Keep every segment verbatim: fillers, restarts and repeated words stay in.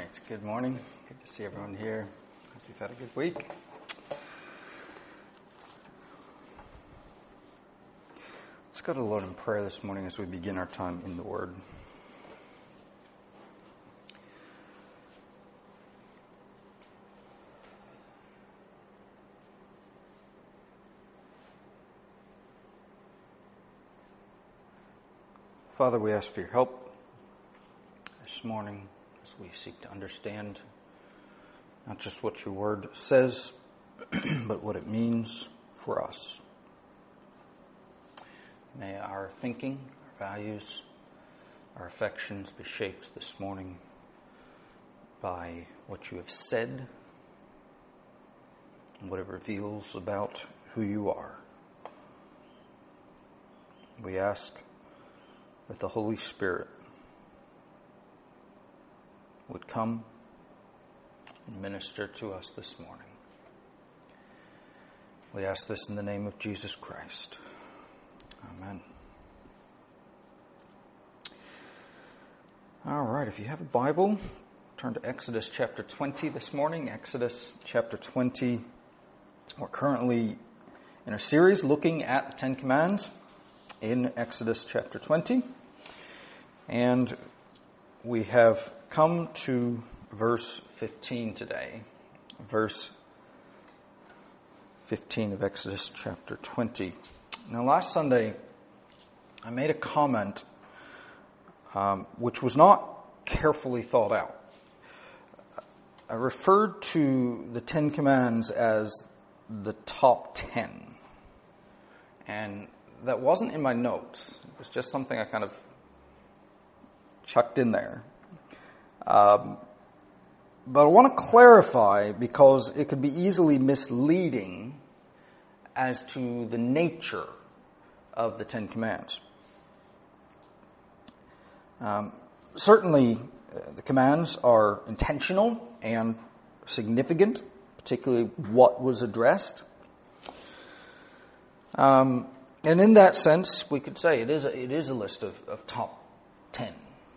right, good morning. Good to see everyone here. Hope you've had a good week. Let's go to the Lord in prayer this morning as we begin our time in the Word. Father, we ask for your help this morning as we seek to understand not just what your word says, but what it means for us. May our thinking, our values, our affections be shaped this morning by what you have said and what it reveals about who you are. We ask that the Holy Spirit would come and minister to us this morning. We ask this in the name of Jesus Christ. Amen. All right, if you have a Bible, turn to Exodus chapter twenty this morning. Exodus chapter twenty. We're currently in a series looking at the Ten Commands in Exodus chapter twenty. And we have come to verse fifteen today. Verse fifteen of Exodus chapter twenty. Now, last Sunday, I made a comment um, which was not carefully thought out. I referred to the Ten Commands as the top ten. And that wasn't in my notes. It was just something I kind of chucked in there. Um, but I want to clarify because it could be easily misleading as to the nature of the Ten Commands. Um, certainly, uh, the commands are intentional and significant, particularly what was addressed. Um, and in that sense, we could say it is a, it is a list of, of top ten.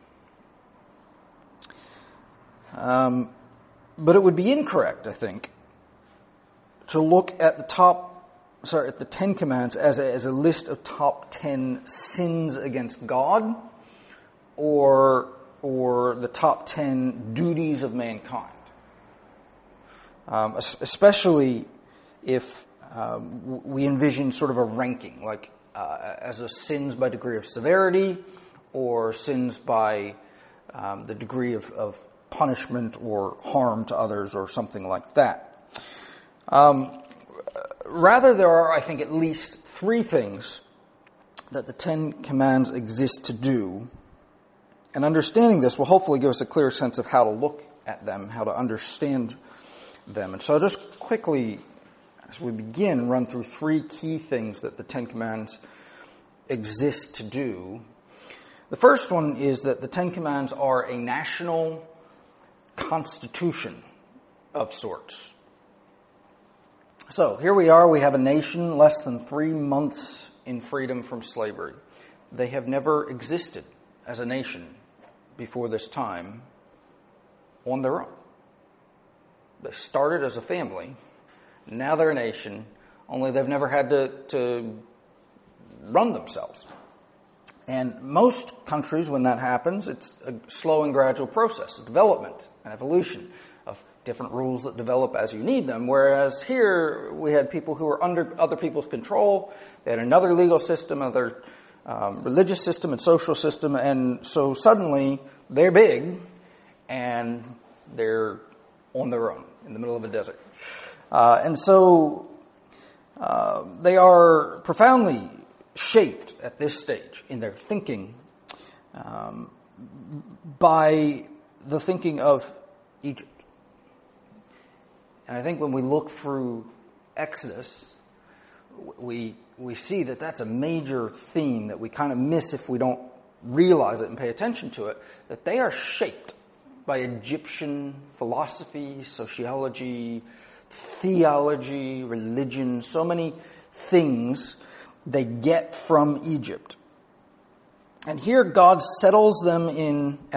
Um, but it would be incorrect, I think, to look at the top, sorry, at the Ten Commands as a, as a list of top ten sins against God, or or the top ten duties of mankind. Um, especially if um, we envision sort of a ranking, like uh, as a sins by degree of severity, or sins by um, the degree of, of punishment or harm to others or something like that. Um, rather, there are, I think, at least three things that the Ten Commands exist to do. And understanding this will hopefully give us a clear sense of how to look at them, how to understand them. And so I'll just quickly, as we begin, run through three key things that the Ten Commands exist to do. The first one is that the Ten Commands are a national constitution of sorts. So here we are, we have a nation less than three months in freedom from slavery. They have never existed as a nation before this time on their own. They started as a family, now they're a nation, only they've never had to, to run themselves. And most countries, when that happens, it's a slow and gradual process, a development, an evolution of different rules that develop as you need them. Whereas here, we had people who were under other people's control. They had another legal system, another um, religious system and social system. And so suddenly, they're big, and they're on their own in the middle of a desert. Uh, and so uh, they are profoundly shaped at this stage in their thinking um, by the thinking of Egypt. And I think when we look through Exodus, we we see that that's a major theme that we kind of miss if we don't realize it and pay attention to it, that they are shaped by Egyptian philosophy, sociology, theology, religion, so many things they get from Egypt. And here God settles them in at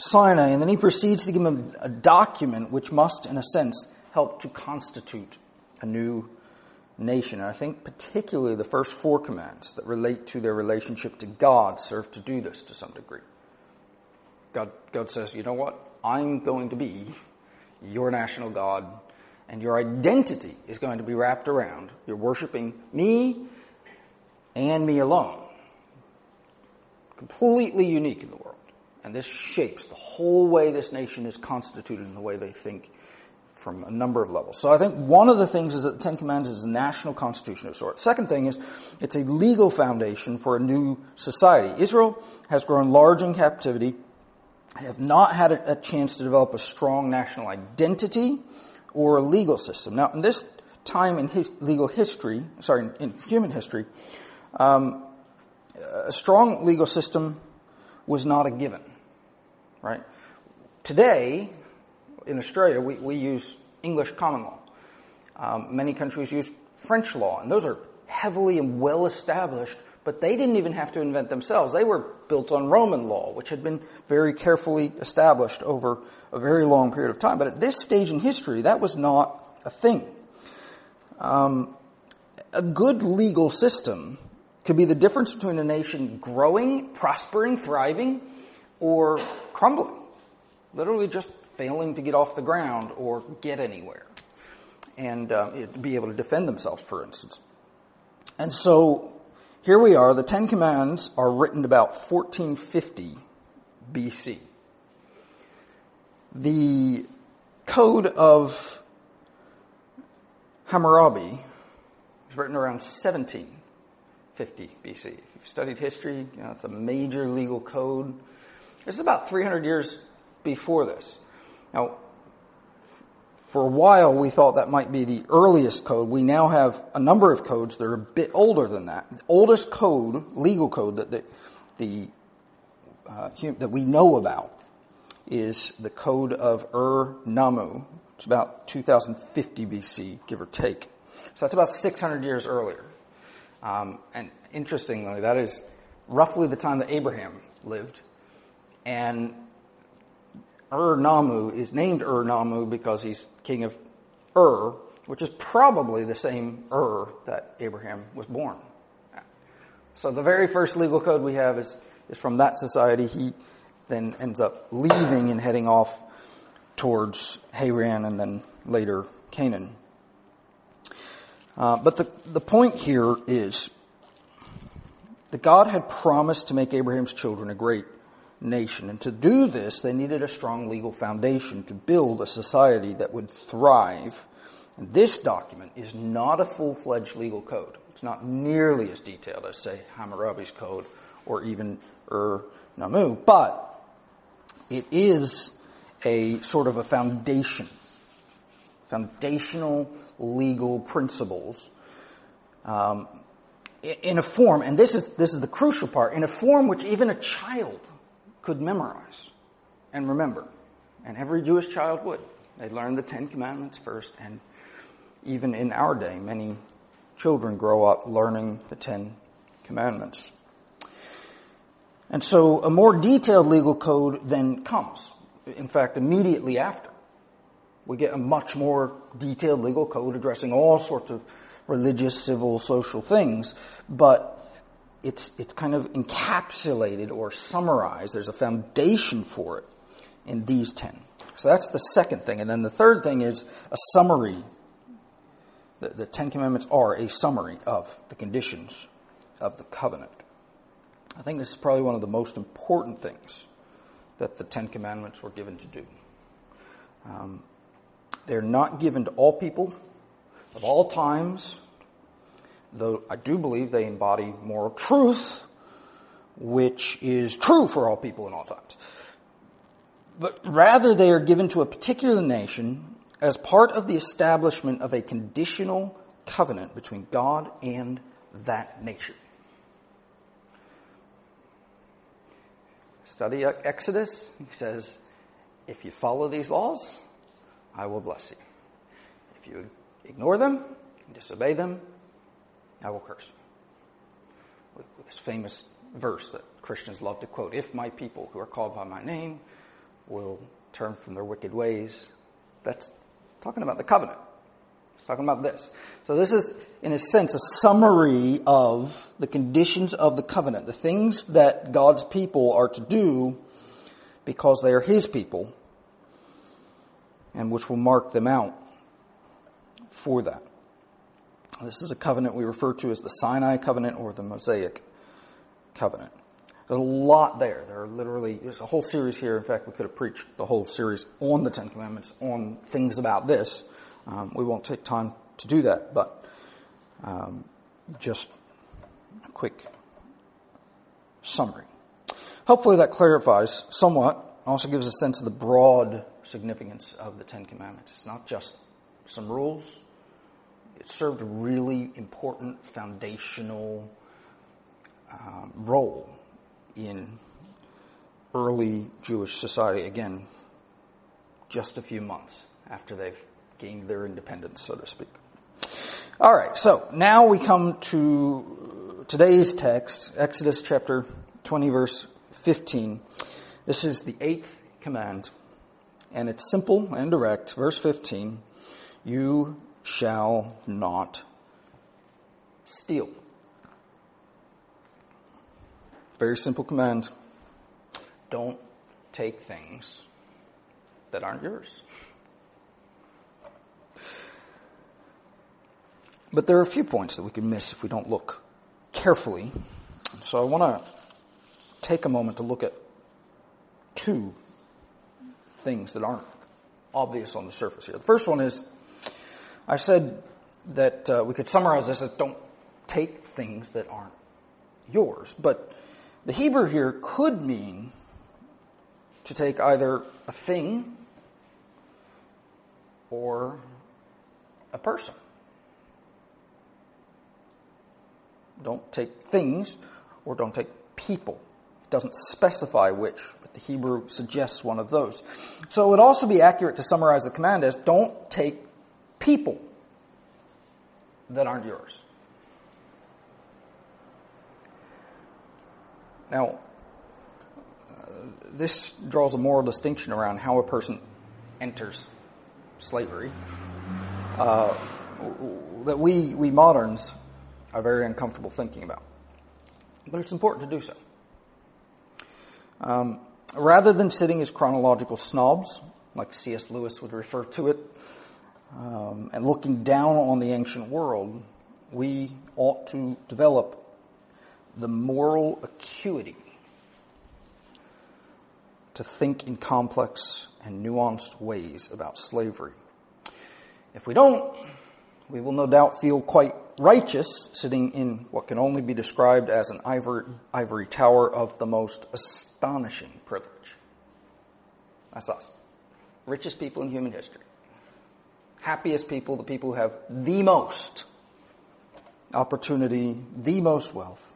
Sinai, and then he proceeds to give him a document which must, in a sense, help to constitute a new nation. And I think particularly the first four commands that relate to their relationship to God serve to do this to some degree. God, God says, you know what? I'm going to be your national God, and your identity is going to be wrapped around. You're worshiping me and me alone. Completely unique in the world. And this shapes the whole way this nation is constituted and the way they think from a number of levels. So I think one of the things is that the Ten Commandments is a national constitution of sorts. Second thing is it's a legal foundation for a new society. Israel has grown large in captivity, have not had a, a chance to develop a strong national identity or a legal system. Now, in this time in his legal history, sorry, in, in human history, um, a strong legal system was not a given, right? Today, in Australia, we, we use English common law. Um, many countries use French law, and those are heavily and well established, but they didn't even have to invent themselves. They were built on Roman law, which had been very carefully established over a very long period of time. But at this stage in history, that was not a thing. Um, a good legal system could be the difference between a nation growing, prospering, thriving, or crumbling. Literally just failing to get off the ground or get anywhere. And uh, it, be able to defend themselves, for instance. And so here we are. The Ten Commandments are written about fourteen fifty B C. The Code of Hammurabi was written around seventeen fifty B C. If you've studied history, you know, it's a major legal code. This is about three hundred years before this. Now, for a while we thought that might be the earliest code. We now have a number of codes that are a bit older than that. The oldest code, legal code that the, the uh, that we know about is the Code of Ur-Nammu. It's about two thousand fifty B C, give or take. So that's about six hundred years earlier. Um, and interestingly, that is roughly the time that Abraham lived. And Ur-Nammu is named Ur-Nammu because he's king of Ur, which is probably the same Ur that Abraham was born at. So the very first legal code we have is, is from that society. He then ends up leaving and heading off towards Haran and then later Canaan. Uh, but the, the point here is that God had promised to make Abraham's children a great nation. And to do this, they needed a strong legal foundation to build a society that would thrive. And this document is not a full-fledged legal code. It's not nearly as detailed as, say, Hammurabi's code or even Ur-Nammu. But it is a sort of a foundation, foundational legal principles um, in a form, and this is this is the crucial part, in a form which even a child could memorize and remember. And every Jewish child would. They learn the Ten Commandments first, and even in our day, many children grow up learning the Ten Commandments. And so a more detailed legal code then comes. In fact, immediately after. We get a much more detailed legal code addressing all sorts of religious, civil, social things, but it's it's kind of encapsulated or summarized. There's a foundation for it in these ten. So that's the second thing. And then the third thing is a summary. The, the Ten Commandments are a summary of the conditions of the covenant. I think this is probably one of the most important things that the Ten Commandments were given to do. Um, they're not given to all people of all times, though I do believe they embody moral truth, which is true for all people in all times. But rather they are given to a particular nation as part of the establishment of a conditional covenant between God and that nation. Study Exodus. He says, if you follow these laws, I will bless you. If you ignore them and disobey them, I will curse you. With this famous verse that Christians love to quote, if my people who are called by my name will turn from their wicked ways. That's talking about the covenant. It's talking about this. So this is, in a sense, a summary of the conditions of the covenant, the things that God's people are to do because they are His people, and which will mark them out for that. This is a covenant we refer to as the Sinai covenant or the Mosaic covenant. There's a lot there. There are literally, there's a whole series here. In fact, we could have preached the whole series on the Ten Commandments, on things about this. Um, we won't take time to do that, but um, just a quick summary. Hopefully that clarifies somewhat. Also gives a sense of the broad significance of the Ten Commandments. It's not just some rules. It served a really important foundational um, role in early Jewish society. Again, just a few months after they've gained their independence, so to speak. All right, so now we come to today's text, Exodus chapter twenty, verse fifteen. This is the eighth command, and it's simple and direct. Verse fifteen, you shall not steal. Very simple command. Don't take things that aren't yours. But there are a few points that we can miss if we don't look carefully. So I want to take a moment to look at two things that aren't obvious on the surface here. The first one is, I said that uh, we could summarize this as don't take things that aren't yours. But the Hebrew here could mean to take either a thing or a person. Don't take things or don't take people. It doesn't specify which, but the Hebrew suggests one of those. So it would also be accurate to summarize the command as don't take people that aren't yours. Now, uh, this draws a moral distinction around how a person enters slavery uh, that we, we moderns are very uncomfortable thinking about. But it's important to do so. Um, rather than sitting as chronological snobs, like C S Lewis would refer to it, um, and looking down on the ancient world, we ought to develop the moral acuity to think in complex and nuanced ways about slavery. If we don't, we will no doubt feel quite righteous sitting in what can only be described as an ivory, ivory tower of the most astonishing privilege. That's us. Richest people in human history. Happiest people, the people who have the most opportunity, the most wealth.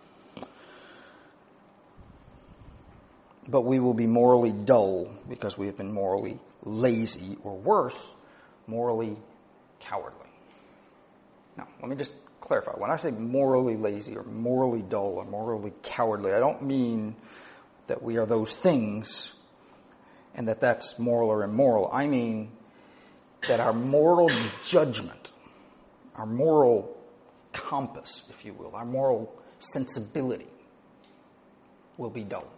But we will be morally dull because we have been morally lazy, or worse, morally cowardly. Now, let me just clarify. When I say morally lazy or morally dull or morally cowardly, I don't mean that we are those things and that that's moral or immoral. I mean that our moral judgment, our moral compass, if you will, our moral sensibility will be dull.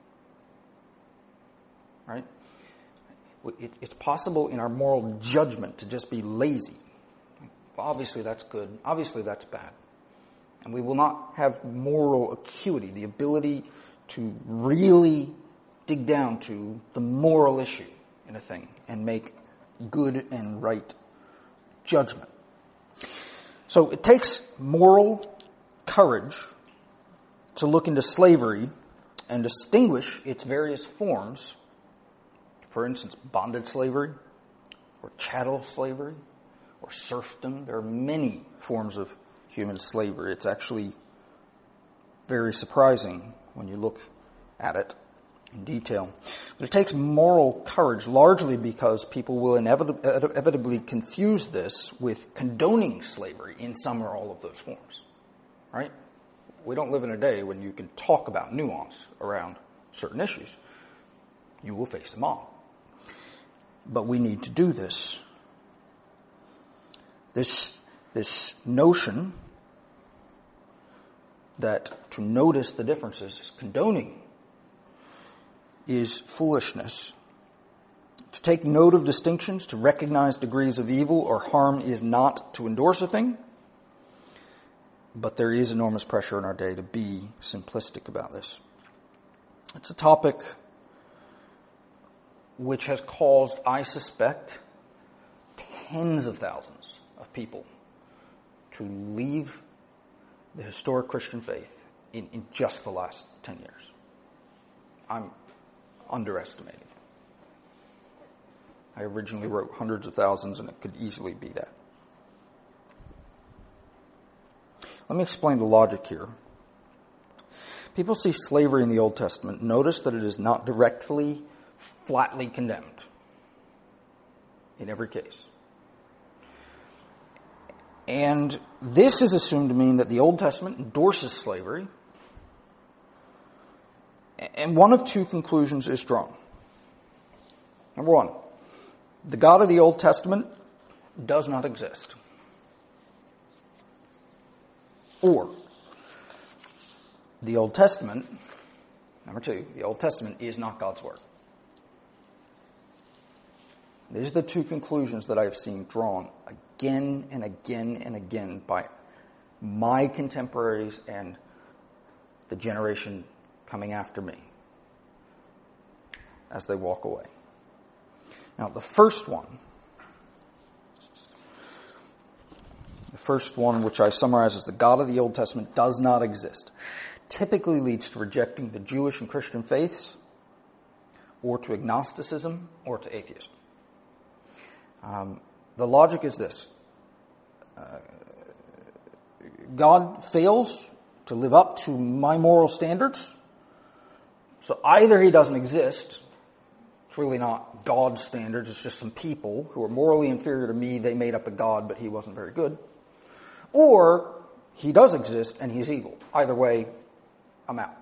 Right? It, it's possible in our moral judgment to just be lazy. Obviously that's good. Obviously that's bad. And we will not have moral acuity, the ability to really dig down to the moral issue in a thing and make good and right judgment. So it takes moral courage to look into slavery and distinguish its various forms. For instance, bonded slavery or chattel slavery or serfdom. There are many forms of human slavery. It's actually very surprising when you look at it in detail. But it takes moral courage, largely because people will inevitably, inevitably confuse this with condoning slavery in some or all of those forms. Right? We don't live in a day when you can talk about nuance around certain issues. you will face them all. But we need to do this. This, this notion that to notice the differences is condoning is foolishness. To take note of distinctions, to recognize degrees of evil or harm is not to endorse a thing, but there is enormous pressure in our day to be simplistic about this. It's a topic which has caused, I suspect, tens of thousands of people to leave the historic Christian faith in, in just the last ten years. I'm underestimating. I originally wrote hundreds of thousands, and it could easily be that. Let me explain the logic here. People see slavery in the Old Testament. Notice that it is not directly, flatly condemned in every case. And this is assumed to mean that the Old Testament endorses slavery. And one of two conclusions is drawn. Number one, the God of the Old Testament does not exist. Or, the Old Testament, number two, the Old Testament is not God's Word. These are the two conclusions that I have seen drawn again and again and again by my contemporaries and the generation coming after me as they walk away. Now, the first one, the first one which I summarize as the God of the Old Testament does not exist, typically leads to rejecting the Jewish and Christian faiths, or to agnosticism, or to atheism. Um, the logic is this. Uh, God fails to live up to my moral standards, so either he doesn't exist, it's really not God's standards, it's just some people who are morally inferior to me, they made up a God, but he wasn't very good. Or he does exist and he's evil. Either way, I'm out.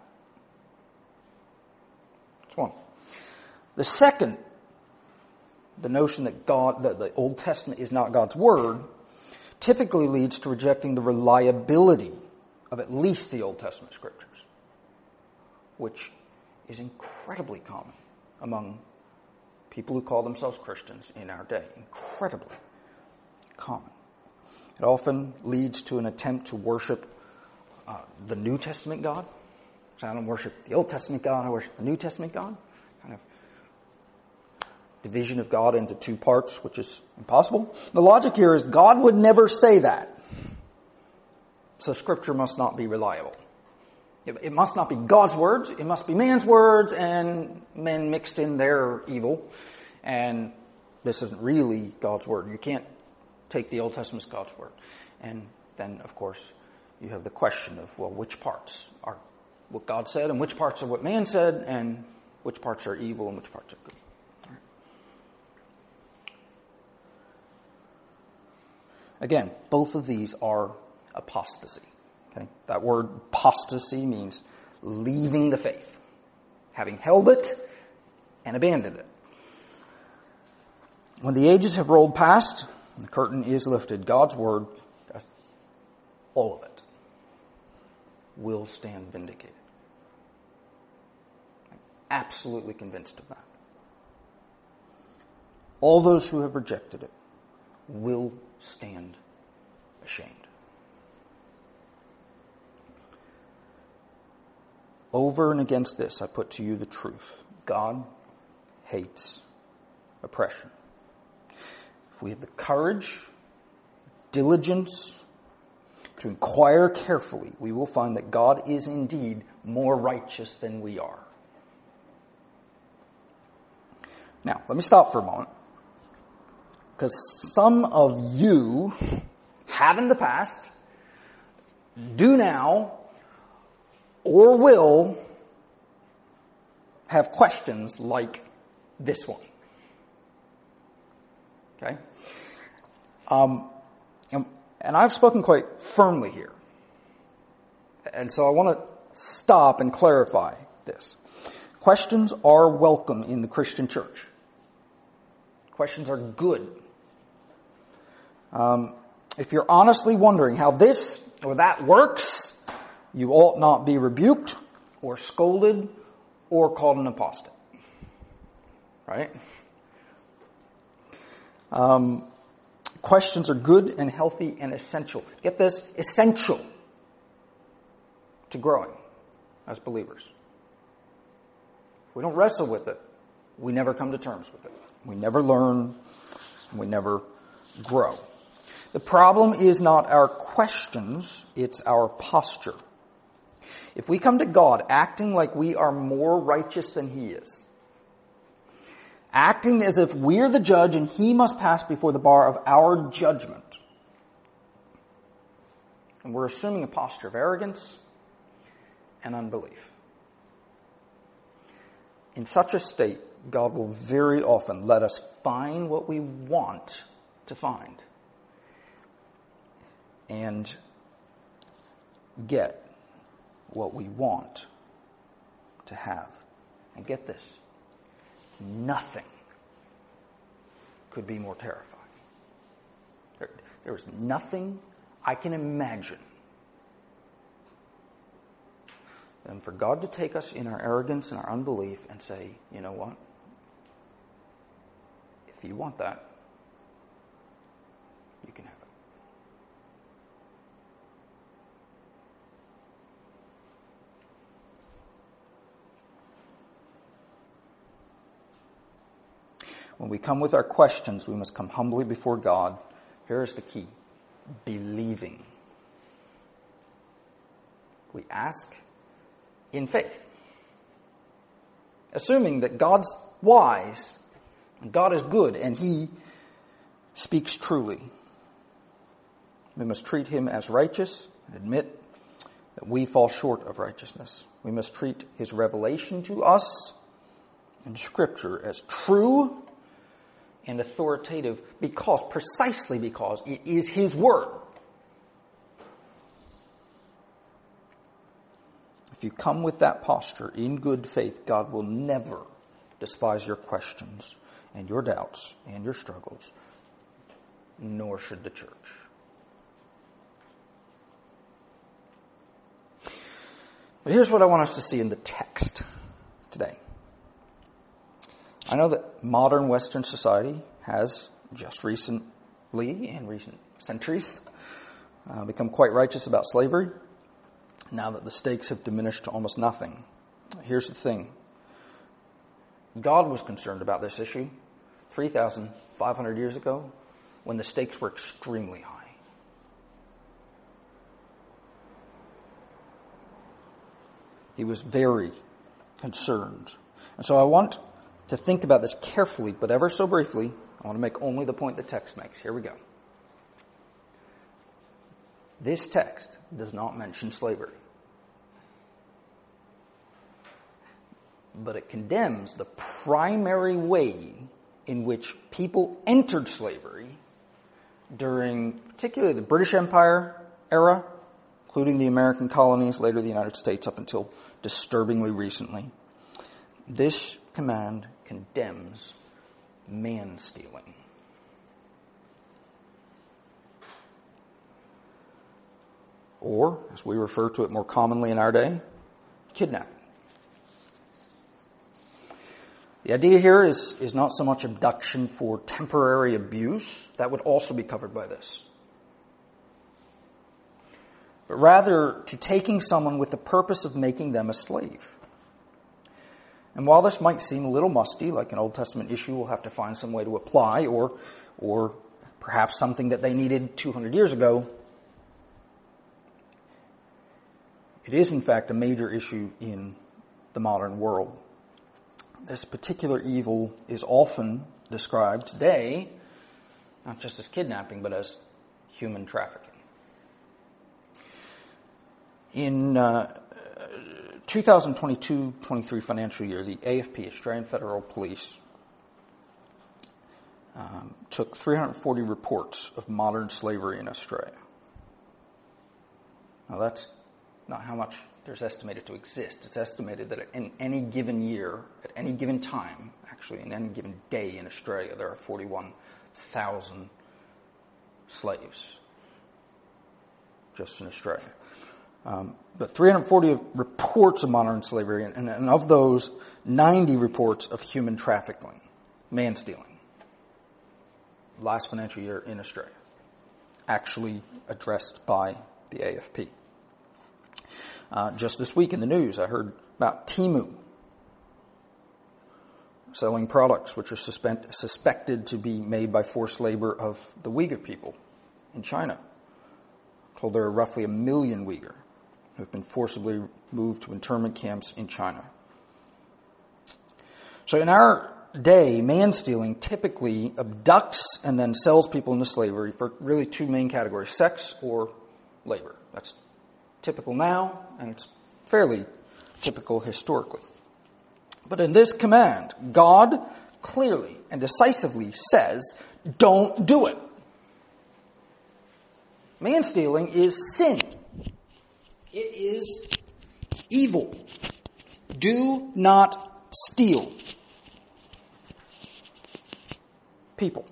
That's one. The second, the notion that God, that the Old Testament is not God's Word, typically leads to rejecting the reliability of at least the Old Testament scriptures, which is incredibly common among people who call themselves Christians in our day. Incredibly common. It often leads to an attempt to worship uh, the New Testament God. So I don't worship the Old Testament God, I worship the New Testament God. Kind of division of God into two parts, which is impossible. The logic here is God would never say that. So Scripture must not be reliable. It must not be God's words, it must be man's words, and men mixed in their evil. And this isn't really God's Word. You can't take the Old Testament as God's Word. And then, of course, you have the question of, well, which parts are what God said, and which parts are what man said, and which parts are evil, and which parts are good. All right. Again, both of these are apostasy. Okay? That word apostasy means leaving the faith, having held it and abandoned it. When the ages have rolled past, the curtain is lifted. God's Word, all of it, will stand vindicated. I'm absolutely convinced of that. All those who have rejected it will stand ashamed. Over and against this, I put to you the truth. God hates oppression. If we have the courage, diligence to inquire carefully, we will find that God is indeed more righteous than we are. Now, let me stop for a moment, because some of you have in the past, do now, or will have questions like this one. Okay? Um, and, and I've spoken quite firmly here. And so I want to stop and clarify this. Questions are welcome in the Christian church. Questions are good. Um, if you're honestly wondering how this or that works, you ought not be rebuked or scolded or called an apostate. Right? Um, questions are good and healthy and essential. Get this, essential to growing as believers. If we don't wrestle with it, we never come to terms with it. We never learn, and we never grow. The problem is not our questions, it's our posture. If we come to God acting like we are more righteous than He is, acting as if we're the judge and He must pass before the bar of our judgment, and we're assuming a posture of arrogance and unbelief. In such a state, God will very often let us find what we want to find and get what we want to have. And get this, nothing could be more terrifying. There, there is nothing I can imagine than for God to take us in our arrogance and our unbelief and say, you know what? If you want that, you can have it. When we come with our questions, we must come humbly before God. Here is the key. Believing. We ask in faith. Assuming that God's wise and God is good and He speaks truly. We must treat Him as righteous and admit that we fall short of righteousness. We must treat His revelation to us in Scripture as true and authoritative because, precisely because it is His Word. If you come with that posture in good faith, God will never despise your questions and your doubts and your struggles, nor should the church. But here's what I want us to see in the text today. I know that modern Western society has just recently, in recent centuries, uh, become quite righteous about slavery, now that the stakes have diminished to almost nothing. Here's the thing. God was concerned about this issue three thousand five hundred years ago when the stakes were extremely high. He was very concerned. And so I want to think about this carefully, but ever so briefly. I want to make only the point the text makes. Here we go. This text does not mention slavery. But it condemns the primary way in which people entered slavery during particularly the British Empire era, including the American colonies, later the United States up until disturbingly recently. This command condemns man-stealing. Or, as we refer to it more commonly in our day, kidnapping. The idea here is, is not so much abduction for temporary abuse. That would also be covered by this. But rather to taking someone with the purpose of making them a slave. And while this might seem a little musty, like an Old Testament issue we'll have to find some way to apply, or, or perhaps something that they needed two hundred years ago, it is in fact a major issue in the modern world. This particular evil is often described today, not just as kidnapping, but as human trafficking. In uh, twenty twenty-two twenty-three financial year, the A F P, Australian Federal Police, um, took three hundred forty reports of modern slavery in Australia. Now that's not how much there's estimated to exist. It's estimated that in any given year, at any given time, actually in any given day in Australia, there are forty-one thousand slaves just in Australia. Um, but three hundred forty reports of modern slavery, and, and of those, ninety reports of human trafficking, man stealing. Last financial year in Australia, actually addressed by the A F P. Uh, just this week in the news, I heard about Temu selling products which are suspect, suspected to be made by forced labor of the Uyghur people in China. I'm told there are roughly a million Uyghur who have been forcibly moved to internment camps in China. So in our day, man stealing typically abducts and then sells people into slavery for really two main categories, sex or labor. That's typical now, and it's fairly typical historically. But in this command, God clearly and decisively says, don't do it. Man stealing is sin. It is evil. Do not steal people.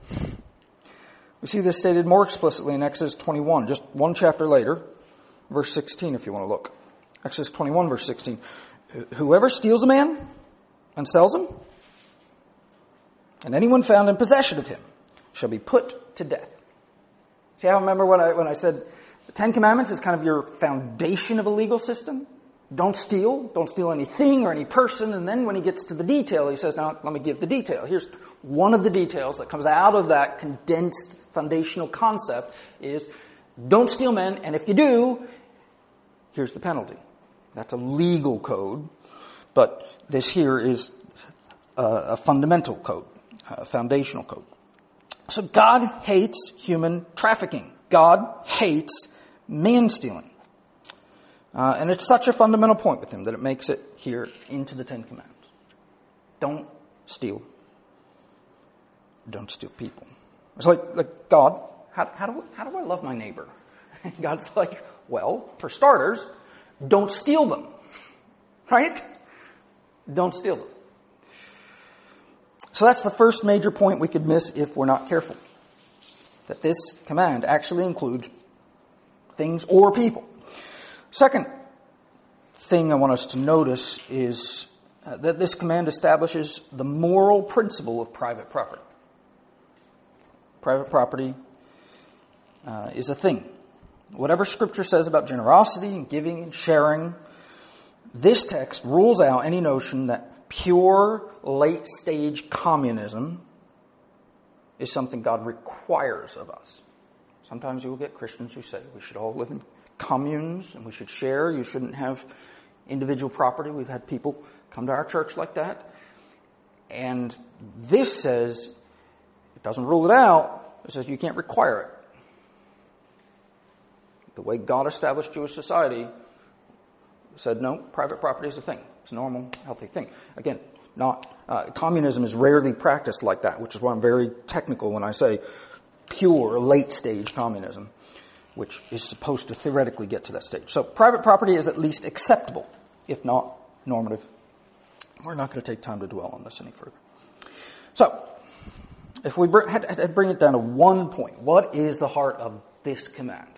We see this stated more explicitly in Exodus twenty-one, just one chapter later, verse sixteen if you want to look. Exodus twenty-one, verse sixteen. Whoever steals a man and sells him, and anyone found in possession of him, shall be put to death. See, I remember when I, when I said the Ten Commandments is kind of your foundation of a legal system. Don't steal. Don't steal anything or any person. And then when he gets to the detail, he says, now let me give the detail. Here's one of the details that comes out of that condensed foundational concept is don't steal men, and if you do, here's the penalty. That's a legal code, but this here is a, a fundamental code, a foundational code. So God hates human trafficking. God hates man stealing. Uh, and it's such a fundamental point with him that it makes it here into the Ten Commandments. Don't steal. Don't steal people. It's like, like God, how, how do how do I love my neighbor? God's like, well, for starters, don't steal them. Right? Don't steal them. So that's the first major point we could miss if we're not careful. That this command actually includes things or people. Second thing I want us to notice is uh, that this command establishes the moral principle of private property. Private property uh, is a thing. Whatever Scripture says about generosity and giving and sharing, this text rules out any notion that pure late-stage communism is something God requires of us. Sometimes you will get Christians who say we should all live in communes and we should share. You shouldn't have individual property. We've had people come to our church like that. And this says, it doesn't rule it out. It says you can't require it. The way God established Jewish society said, no, private property is a thing. It's a normal, healthy thing. Again, not uh, communism is rarely practiced like that, which is why I'm very technical when I say pure late-stage communism, which is supposed to theoretically get to that stage. So private property is at least acceptable, if not normative. We're not going to take time to dwell on this any further. So, if we bring, had to bring it down to one point, what is the heart of this command?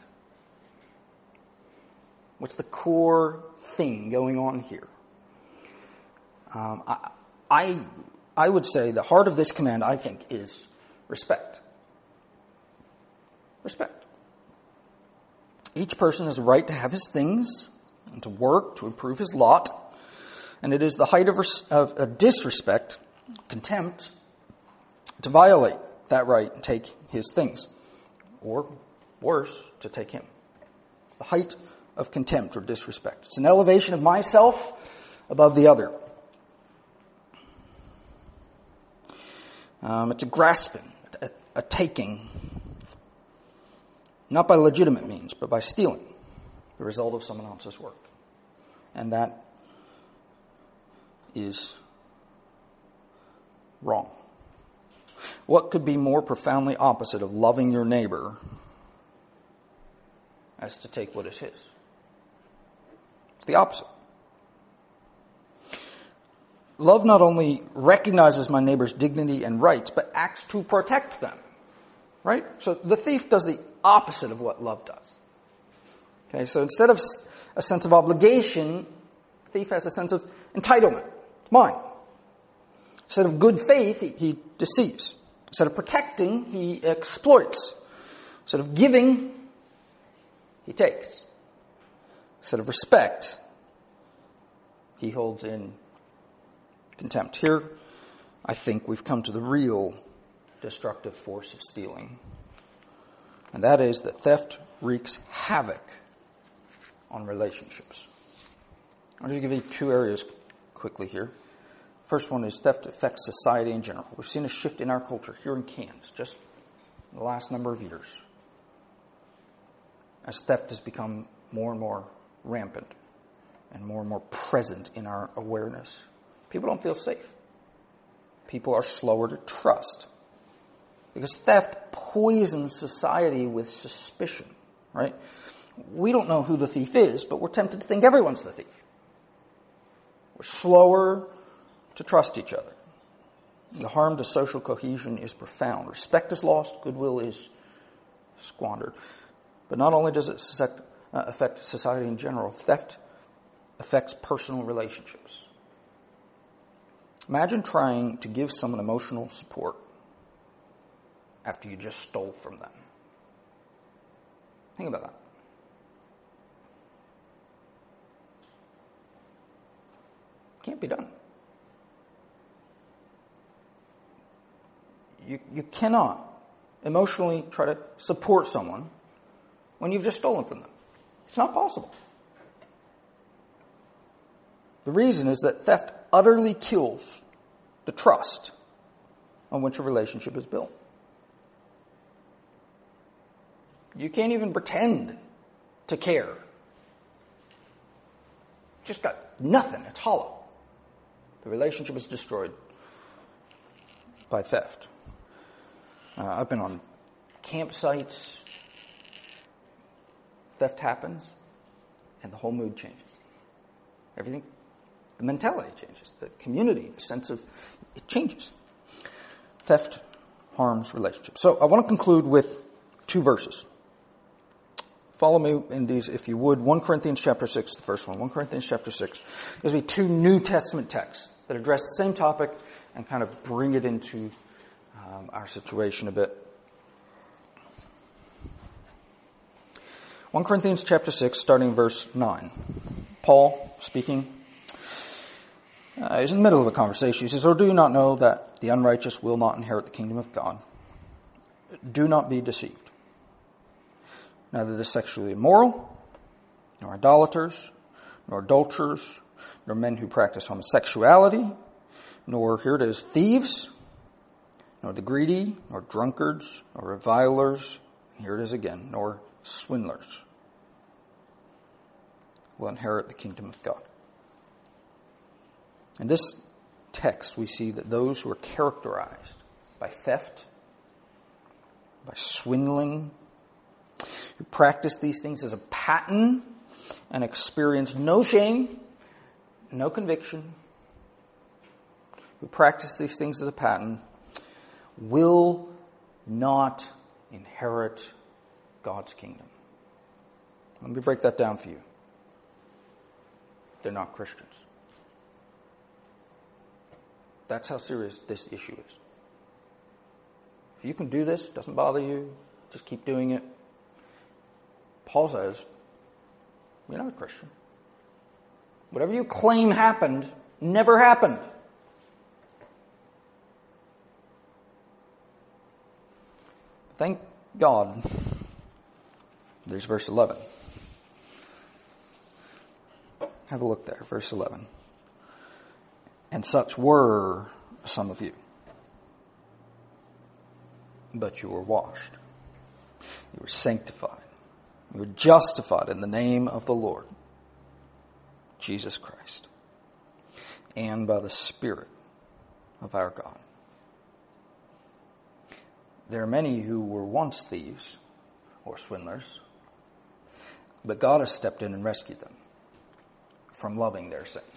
What's the core thing going on here? Um, I, I, I would say the heart of this command, I think, is respect. Respect. Each person has a right to have his things and to work to improve his lot. And it is the height of, res- of uh, disrespect, contempt, to violate that right and take his things. Or, worse, to take him. The height of contempt or disrespect. It's an elevation of myself above the other. Um, it's a grasping, a, a taking. Not by legitimate means, but by stealing the result of someone else's work. And that is wrong. What could be more profoundly opposite of loving your neighbor as to take what is his? the opposite. Love not only recognizes my neighbor's dignity and rights, but acts to protect them. Right? So the thief does the opposite of what love does. Okay, so instead of a sense of obligation, the thief has a sense of entitlement. It's mine. Instead of good faith, he, he deceives. Instead of protecting, he exploits. Instead of giving, he takes. Instead of respect, he holds in contempt. Here, I think we've come to the real destructive force of stealing. And that is that theft wreaks havoc on relationships. I'll just give you two areas quickly here. First one is theft affects society in general. We've seen a shift in our culture here in Cairns just in the last number of years as theft has become more and more rampant and more and more present in our awareness. People don't feel safe. People are slower to trust because theft poisons society with suspicion, right? We don't know who the thief is, but we're tempted to think everyone's the thief. We're slower to trust each other. The harm to social cohesion is profound. Respect is lost, goodwill is squandered. But not only does it affect society in general, theft affects personal relationships. Imagine trying to give someone emotional support after you just stole from them. Think about that. Can't be done. You, you cannot emotionally try to support someone when you've just stolen from them. It's not possible. The reason is that theft utterly kills the trust on which a relationship is built. You can't even pretend to care. Just got nothing. It's hollow. The relationship is destroyed by theft. Uh, I've been on campsites. Theft happens, and the whole mood changes. Everything, the mentality changes. The community, the sense of, it changes. Theft harms relationships. So I want to conclude with two verses. Follow me in these, if you would. First Corinthians chapter six, the first one. First Corinthians chapter six. There's going to be two New Testament texts that address the same topic and kind of bring it into um, our situation a bit. First Corinthians chapter six, starting verse nine. Paul speaking. Uh, he's in the middle of a conversation. He says, "Or do you not know that the unrighteous will not inherit the kingdom of God? Do not be deceived. Neither the sexually immoral, nor idolaters, nor adulterers, nor men who practice homosexuality, nor, here it is, thieves, nor the greedy, nor drunkards, nor revilers," and here it is again, "nor swindlers will inherit the kingdom of God." In this text, we see that those who are characterized by theft, by swindling, who practice these things as a pattern and experience no shame, no conviction, who practice these things as a pattern, will not inherit God's kingdom. Let me break that down for you. They're not Christians. That's how serious this issue is. If you can do this, it doesn't bother you, just keep doing it. Paul says, you're not a Christian. Whatever you claim happened, never happened. Thank God. There's verse eleven. Have a look there, verse eleven. "And such were some of you. But you were washed. You were sanctified. You were justified in the name of the Lord, Jesus Christ, and by the Spirit of our God." There are many who were once thieves or swindlers, but God has stepped in and rescued them. from loving their sin.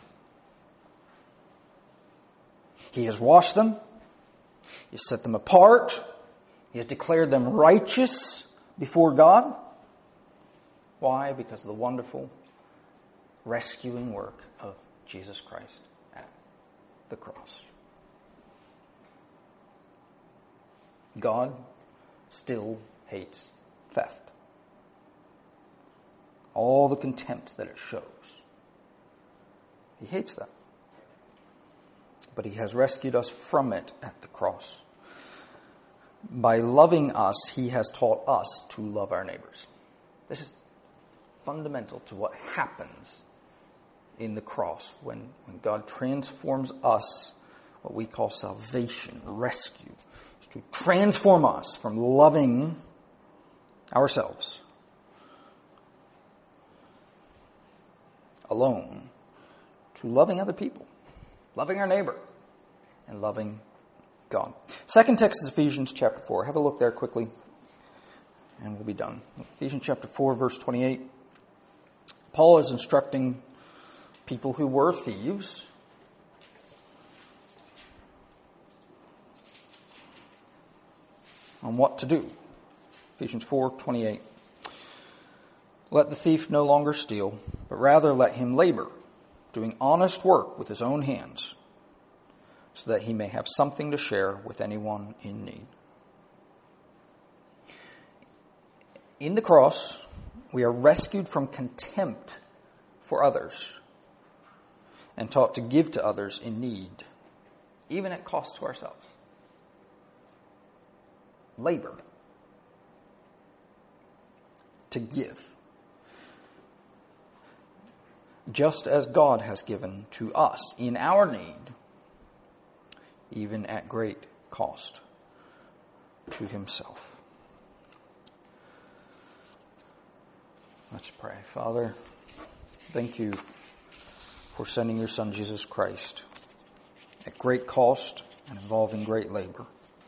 He has washed them. He has set them apart. He has declared them righteous before God. Why? Because of the wonderful rescuing work of Jesus Christ at the cross. God still hates theft. All the contempt that it shows. He hates that. But he has rescued us from it at the cross. By loving us, he has taught us to love our neighbors. This is fundamental to what happens in the cross when, when God transforms us, what we call salvation, rescue, is to transform us from loving ourselves alone to loving other people, loving our neighbor, and loving God. Second text is Ephesians chapter four. Have a look there quickly, and we'll be done. Ephesians chapter four, verse twenty-eight. Paul is instructing people who were thieves on what to do. Ephesians four twenty-eight. Let the thief no longer steal, but rather let him labor, doing honest work with his own hands, so that he may have something to share with anyone in need. In the cross, we are rescued from contempt for others and taught to give to others in need, even at cost to ourselves. Labor. To give. Just as God has given to us in our need, even at great cost to himself. Let's pray. Father, thank you for sending your Son, Jesus Christ, at great cost and involving great labor,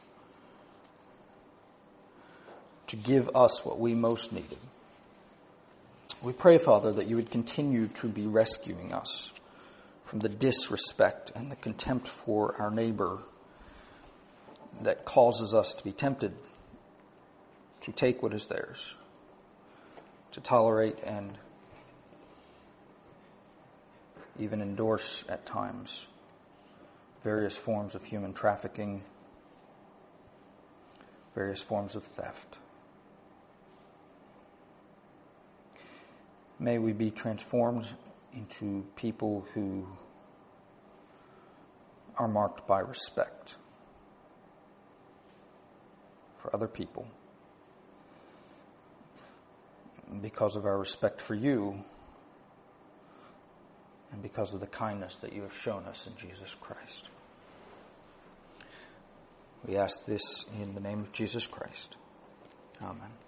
to give us what we most needed. We pray, Father, that you would continue to be rescuing us from the disrespect and the contempt for our neighbor that causes us to be tempted to take what is theirs, to tolerate and even endorse at times various forms of human trafficking, various forms of theft. May we be transformed into people who are marked by respect for other people because of our respect for you and because of the kindness that you have shown us in Jesus Christ. We ask this in the name of Jesus Christ. Amen.